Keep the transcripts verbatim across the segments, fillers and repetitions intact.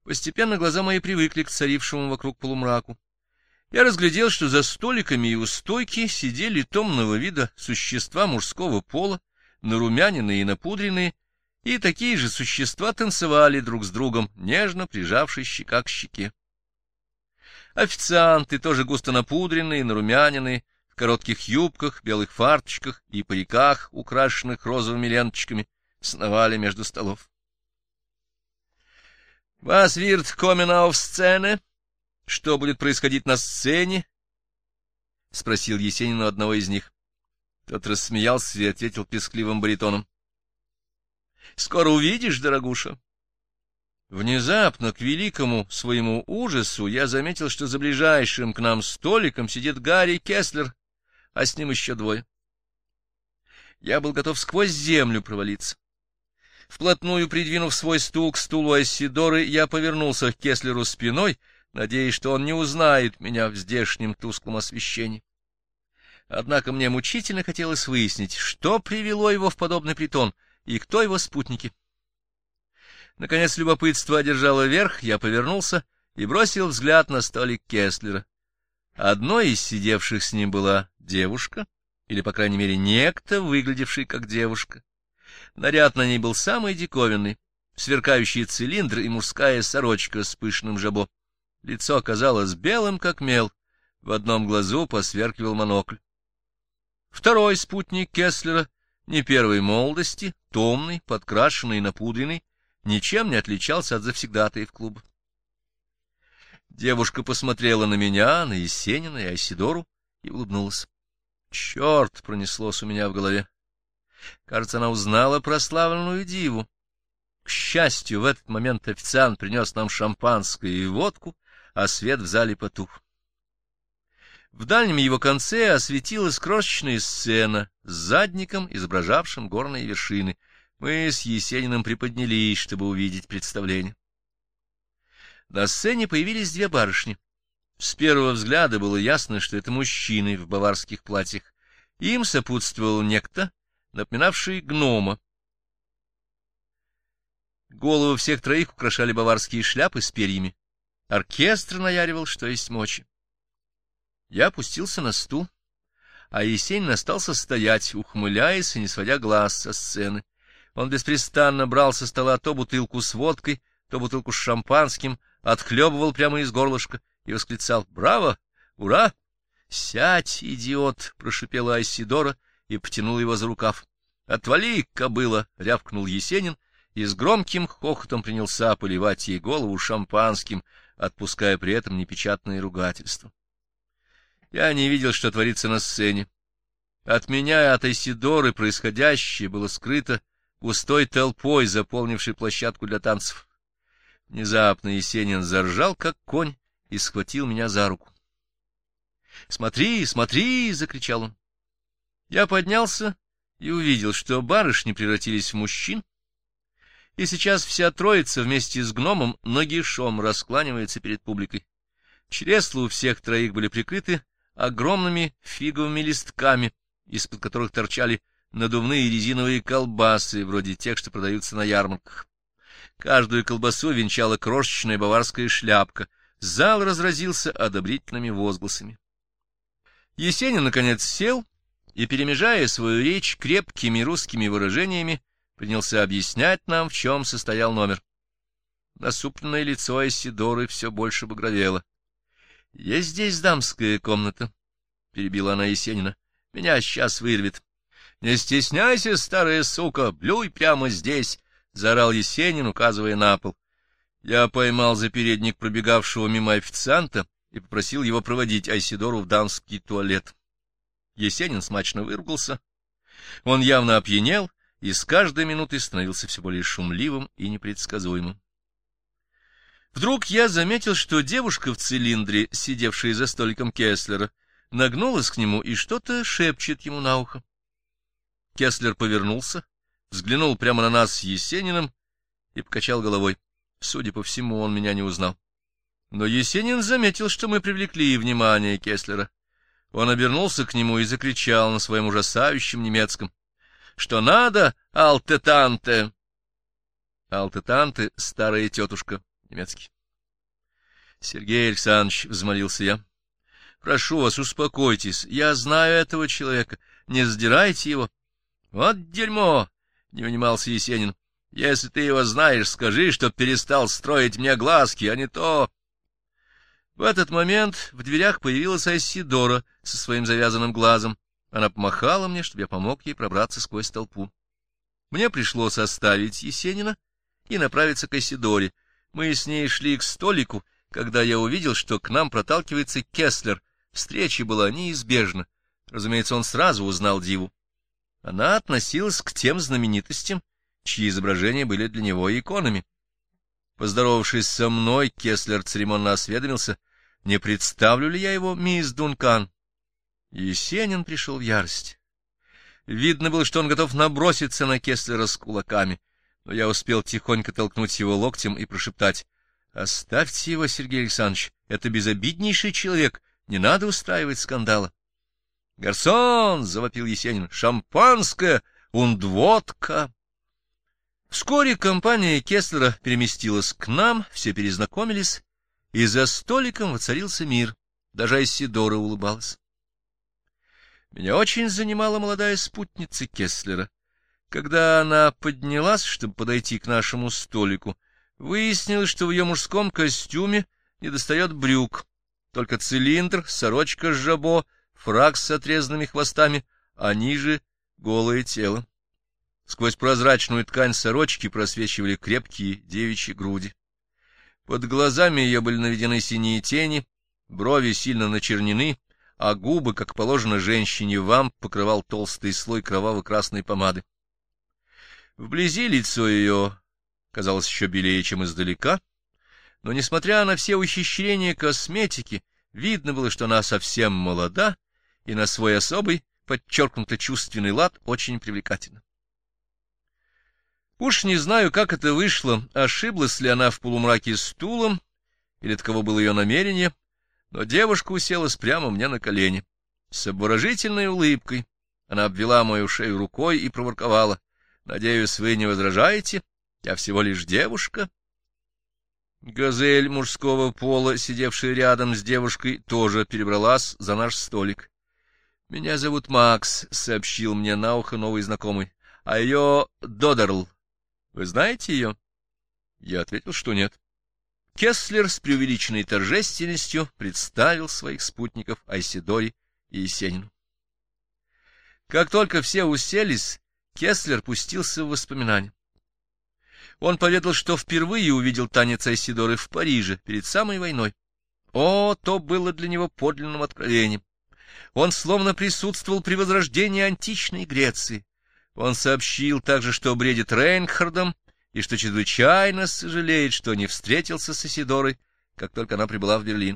Постепенно глаза мои привыкли к царившему вокруг полумраку. Я разглядел, что за столиками и у стойки сидели томного вида существа мужского пола, нарумяненные и напудренные, и такие же существа танцевали друг с другом, нежно прижавшись щека к щеке. Официанты, тоже густо напудренные, нарумяненные, в коротких юбках, белых фарточках и париках, украшенных розовыми ленточками, сновали между столов. — Вас вирт комен ауф сцене? Что будет происходить на сцене? — спросил Есенин у одного из них. Тот рассмеялся и ответил пескливым баритоном. — Скоро увидишь, дорогуша. Внезапно, к великому своему ужасу, я заметил, что за ближайшим к нам столиком сидит Гарри Кесслер, а с ним еще двое. Я был готов сквозь землю провалиться. Вплотную придвинув свой стул к стулу Айсидоры, я повернулся к Кесслеру спиной, надеясь, что он не узнает меня в здешнем тусклом освещении. Однако мне мучительно хотелось выяснить, что привело его в подобный притон и кто его спутники. Наконец любопытство одержало верх, я повернулся и бросил взгляд на столик Кесслера. Одной из сидевших с ним была девушка, или, по крайней мере, некто, выглядевший как девушка. Наряд на ней был самый диковинный, сверкающий цилиндр и мужская сорочка с пышным жабо. Лицо оказалось белым, как мел, в одном глазу посверкивал монокль. Второй спутник Кесслера, не первой молодости, томный, подкрашенный и напудренный, ничем не отличался от завсегдатаев клуба. Девушка посмотрела на меня, на Есенина и Айсидору и улыбнулась. Черт, пронеслось у меня в голове. Кажется, она узнала прославленную диву. К счастью, в этот момент официант принес нам шампанское и водку, а свет в зале потух. В дальнем его конце осветилась крошечная сцена с задником, изображавшим горные вершины. Мы с Есениным приподнялись, чтобы увидеть представление. На сцене появились две барышни. С первого взгляда было ясно, что это мужчины в баварских платьях. Им сопутствовал некто, напоминавший гнома. Головы всех троих украшали баварские шляпы с перьями. Оркестр наяривал, что есть мочи. Я опустился на стул, а Есенин остался стоять, ухмыляясь и не сводя глаз со сцены. Он беспрестанно брал со стола то бутылку с водкой, то бутылку с шампанским, отхлебывал прямо из горлышка и восклицал: «Браво! Ура!» «Сядь, идиот!» — прошипела Айсидора и потянула его за рукав. «Отвали, кобыла!» — рявкнул Есенин и с громким хохотом принялся поливать ей голову шампанским, отпуская при этом непечатные ругательства. Я не видел, что творится на сцене. От меня и от Айсидоры происходящее было скрыто густой толпой, заполнившей площадку для танцев. Внезапно Есенин заржал, как конь, и схватил меня за руку. «Смотри, смотри!» — закричал он. Я поднялся и увидел, что барышни превратились в мужчин, и сейчас вся троица вместе с гномом нагишом раскланивается перед публикой. Чресла у всех троих были прикрыты огромными фиговыми листками, из-под которых торчали надувные резиновые колбасы, вроде тех, что продаются на ярмарках. Каждую колбасу венчала крошечная баварская шляпка. Зал разразился одобрительными возгласами. Есенин, наконец, сел и, перемежая свою речь крепкими русскими выражениями, принялся объяснять нам, в чем состоял номер. Насупленное лицо Айсидоры все больше багровело. — Есть здесь дамская комната, — перебила она Есенина. — Меня сейчас вырвет. — Не стесняйся, старая сука, блюй прямо здесь, — заорал Есенин, указывая на пол. Я поймал за передник пробегавшего мимо официанта и попросил его проводить Айсидору в дамский туалет. Есенин смачно выругался. Он явно опьянел и с каждой минутой становился все более шумливым и непредсказуемым. Вдруг я заметил, что девушка в цилиндре, сидевшая за столиком Кесслера, нагнулась к нему и что-то шепчет ему на ухо. Кесслер повернулся, взглянул прямо на нас с Есениным и покачал головой. Судя по всему, он меня не узнал. Но Есенин заметил, что мы привлекли внимание Кесслера. Он обернулся к нему и закричал на своем ужасающем немецком: — Что надо, алтетанте? Алтетанте — старая тетушка, немецкий. — Сергей Александрович, — взмолился я, — прошу вас, успокойтесь. Я знаю этого человека. Не задирайте его. — Вот дерьмо! — не унимался Есенин. — Если ты его знаешь, скажи, чтоб перестал строить мне глазки, а не то... В этот момент в дверях появилась Айсидора со своим завязанным глазом. Она помахала мне, чтобы я помог ей пробраться сквозь толпу. Мне пришлось оставить Есенина и направиться к Айсидоре. Мы с ней шли к столику, когда я увидел, что к нам проталкивается Кесслер. Встреча была неизбежна. Разумеется, он сразу узнал диву. Она относилась к тем знаменитостям, чьи изображения были для него иконами. Поздоровавшись со мной, Кесслер церемонно осведомился, не представлю ли я его мисс Дункан. Есенин пришел в ярость. Видно было, что он готов наброситься на Кесслера с кулаками, но я успел тихонько толкнуть его локтем и прошептать: — Оставьте его, Сергей Александрович, это безобиднейший человек, не надо устраивать скандала. — Гарсон! — завопил Есенин. — Шампанское! Und водка! Вскоре компания Кесслера переместилась к нам, все перезнакомились, и за столиком воцарился мир. Даже Айсидора улыбалась. Меня очень занимала молодая спутница Кесслера. Когда она поднялась, чтобы подойти к нашему столику, выяснилось, что в ее мужском костюме недостает брюк, только цилиндр, сорочка с жабо, фрак с отрезанными хвостами, а ниже — голое тело. Сквозь прозрачную ткань сорочки просвечивали крепкие девичьи груди. Под глазами ее были наведены синие тени, брови сильно начернены, а губы, как положено женщине, вамп покрывал толстый слой кроваво-красной помады. Вблизи лицо ее казалось еще белее, чем издалека, но, несмотря на все ухищрения косметики, видно было, что она совсем молода и на свой особый, подчеркнуто чувственный лад очень привлекательна. Уж не знаю, как это вышло, ошиблась ли она в полумраке стулом, или таково было ее намерение, но девушка уселась прямо мне на колени. С обворожительной улыбкой она обвела мою шею рукой и проворковала: — Надеюсь, вы не возражаете? Я всего лишь девушка. Газель мужского пола, сидевшая рядом с девушкой, тоже перебралась за наш столик. — Меня зовут Макс, — сообщил мне на ухо новый знакомый, — а ее Додерл. Вы знаете ее? Я ответил, что нет. Кесслер с преувеличенной торжественностью представил своих спутников Айсидоре и Есенину. Как только все уселись, Кесслер пустился в воспоминания. Он поведал, что впервые увидел танец Айсидоры в Париже перед самой войной. О, то было для него подлинным откровением. Он словно присутствовал при возрождении античной Греции. Он сообщил также, что бредит Рейнхардом, и что чрезвычайно сожалеет, что не встретился с Айсидорой, как только она прибыла в Берлин.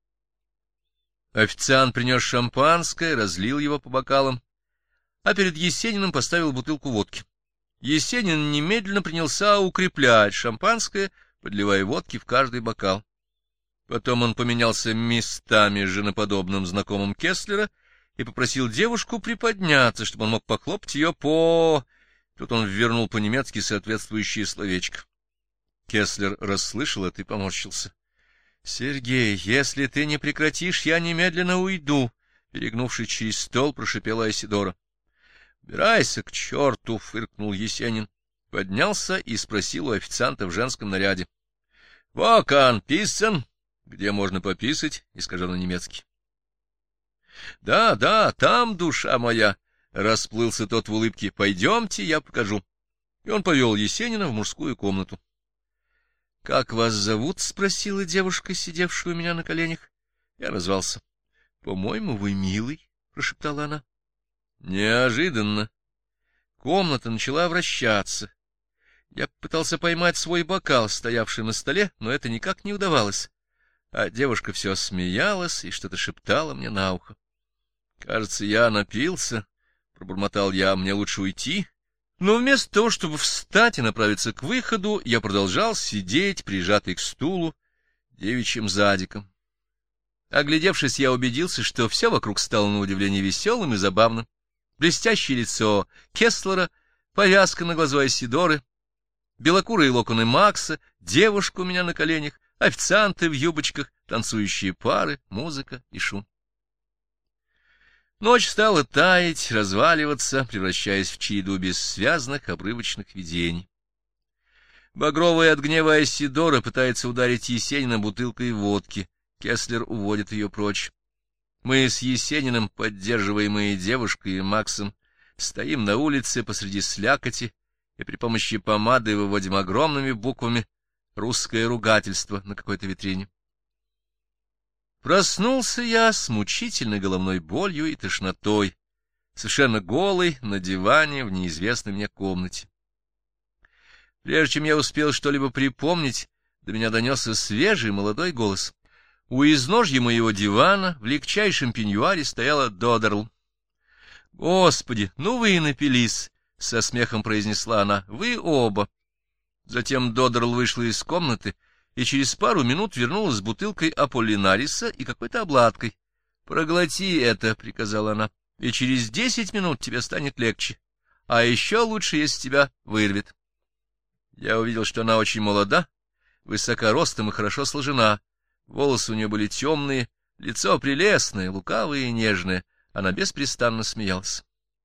Официант принес шампанское, разлил его по бокалам, а перед Есениным поставил бутылку водки. Есенин немедленно принялся укреплять шампанское, подливая водки в каждый бокал. Потом он поменялся местами с женоподобным знакомым Кесслера и попросил девушку приподняться, чтобы он мог похлопать ее по... Тут он ввернул по-немецки соответствующее словечко. Кесслер расслышал это и поморщился. — Сергей, если ты не прекратишь, я немедленно уйду, — перегнувшись через стол, прошипела Айсидора. — Убирайся к черту, — фыркнул Есенин, поднялся и спросил у официанта в женском наряде. — Во кан писсен? Где можно пописать? — искажал на немецкий. — Да, да, там, душа моя, — расплылся тот в улыбке. — Пойдемте, я покажу. И он повел Есенина в мужскую комнату. — Как вас зовут? — спросила девушка, сидевшая у меня на коленях. Я назвался. — По-моему, вы милый, — прошептала она. Неожиданно комната начала вращаться. Я пытался поймать свой бокал, стоявший на столе, но это никак не удавалось. А девушка все смеялась и что-то шептала мне на ухо. — Кажется, я напился, — пробормотал я, — мне лучше уйти. Но вместо того, чтобы встать и направиться к выходу, я продолжал сидеть, прижатый к стулу, девичьим задиком. Оглядевшись, я убедился, что все вокруг стало на удивление веселым и забавным. Блестящее лицо Кесслера, повязка на глазу Айсидоры, белокурые локоны Макса, девушка у меня на коленях, официанты в юбочках, танцующие пары, музыка и шум. Ночь стала таять, разваливаться, превращаясь в череду бессвязных обрывочных видений. Багровая от гнева Айсидора пытается ударить Есенина бутылкой водки. Кеслер уводит ее прочь. Мы с Есениным, поддерживаемые девушкой и Максом, стоим на улице посреди слякоти и при помощи помады выводим огромными буквами русское ругательство на какой-то витрине. Проснулся я с мучительной головной болью и тошнотой, совершенно голый, на диване в неизвестной мне комнате. Прежде чем я успел что-либо припомнить, до меня донесся свежий молодой голос. У изножья моего дивана в легчайшем пеньюаре стояла Додерл. — Господи, ну вы и напились! — со смехом произнесла она. — Вы оба! Затем Додерл вышла из комнаты и через пару минут вернулась с бутылкой Аполлинариса и какой-то обладкой. — Проглоти это, — приказала она, — и через десять минут тебе станет легче. А еще лучше, если тебя вырвет. Я увидел, что она очень молода, высока ростом и хорошо сложена. Волосы у нее были темные, лицо прелестное, лукавое и нежное. Она беспрестанно смеялась.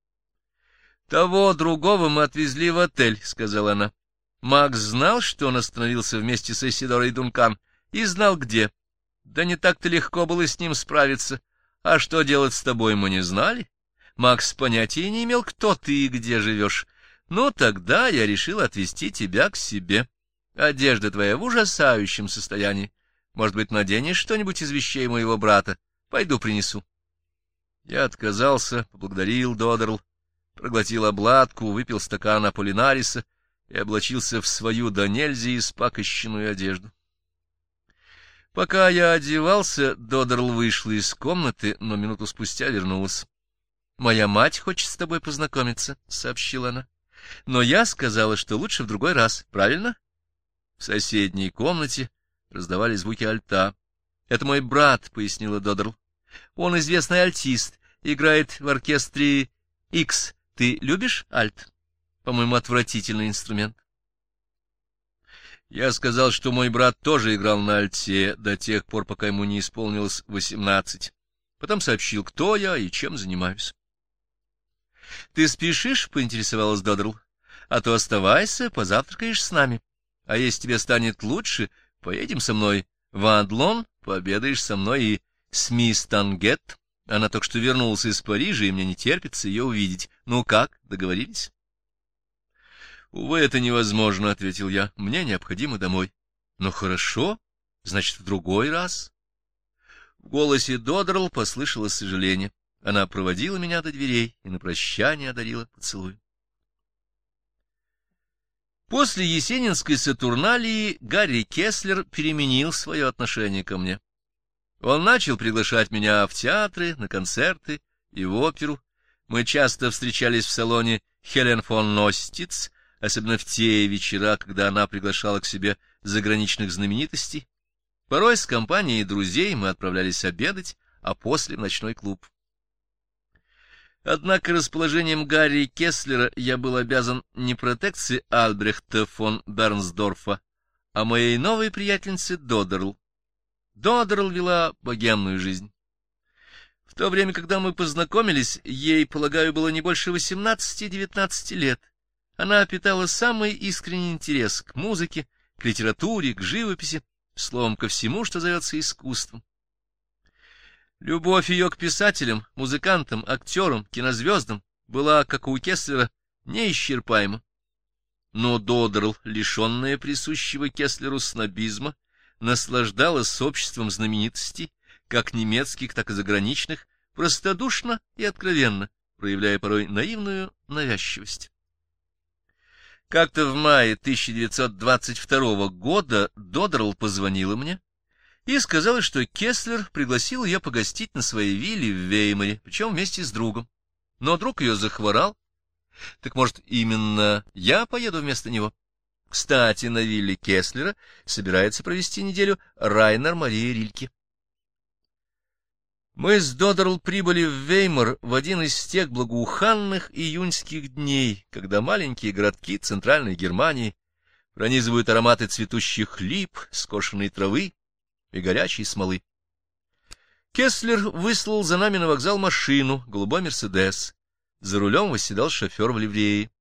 — Того другого мы отвезли в отель, — сказала она. Макс знал, что он остановился вместе с Айсидорой Дункан, и знал, где. Да не так-то легко было с ним справиться. А что делать с тобой, мы не знали. Макс понятия не имел, кто ты и где живешь. Ну, тогда я решил отвезти тебя к себе. Одежда твоя в ужасающем состоянии. Может быть, наденешь что-нибудь из вещей моего брата? Пойду принесу. Я отказался, поблагодарил Додерл, проглотил обладку, выпил стакан Аполлинариса и облачился в свою до нельзя испакощенную одежду. Пока я одевался, Додерл вышла из комнаты, но минуту спустя вернулась. — Моя мать хочет с тобой познакомиться, — сообщила она. — Но я сказала, что лучше в другой раз, правильно? В соседней комнате раздавали звуки альта. — Это мой брат, — пояснила Додерл. — Он известный альтист, играет в оркестре X. Ты любишь альт? По-моему, отвратительный инструмент. Я сказал, что мой брат тоже играл на альте до тех пор, пока ему не исполнилось восемнадцать. Потом сообщил, кто я и чем занимаюсь. — Ты спешишь? — поинтересовалась Додерл. — А то оставайся, позавтракаешь с нами. А если тебе станет лучше, поедем со мной в Адлон, пообедаешь со мной и с мисс Тангет. Она только что вернулась из Парижа, и мне не терпится ее увидеть. Ну как, договорились? — Увы, это невозможно, — ответил я. — Мне необходимо домой. — Ну хорошо, значит, в другой раз. В голосе Додерл послышалось сожаление. Она проводила меня до дверей и на прощание одарила поцелуй. После есенинской сатурналии Гарри Кеслер переменил свое отношение ко мне. Он начал приглашать меня в театры, на концерты и в оперу. Мы часто встречались в салоне Хелен фон Ностиц, особенно в те вечера, когда она приглашала к себе заграничных знаменитостей. Порой с компанией друзей мы отправлялись обедать, а после в ночной клуб. Однако расположением Гарри Кеслера я был обязан не протекции Альбрехта фон Бернсдорфа, а моей новой приятельнице Додерл. Додерл вела богемную жизнь. В то время, когда мы познакомились, ей, полагаю, было не больше восемнадцати-девятнадцати лет. Она питала самый искренний интерес к музыке, к литературе, к живописи, словом, ко всему, что зовется искусством. Любовь ее к писателям, музыкантам, актерам, кинозвездам была, как у Кеслера, неисчерпаема. Но Додерл, лишенная присущего Кеслеру снобизма, наслаждалась обществом знаменитостей, как немецких, так и заграничных, простодушно и откровенно, проявляя порой наивную навязчивость. Как-то в мае тысяча девятьсот двадцать второго года Додерл позвонила мне и сказала, что Кеслер пригласил ее погостить на своей вилле в Веймаре, причем вместе с другом. Но друг ее захворал. Так, может, именно я поеду вместо него? Кстати, на вилле Кеслера собирается провести неделю Райнер Мария Рильке. Мы с Додерл прибыли в Веймар в один из тех благоуханных июньских дней, когда маленькие городки Центральной Германии пронизывают ароматы цветущих лип, скошенной травы и горячей смолы. Кесслер выслал за нами на вокзал машину, голубой «Мерседес». За рулем восседал шофер в ливрее.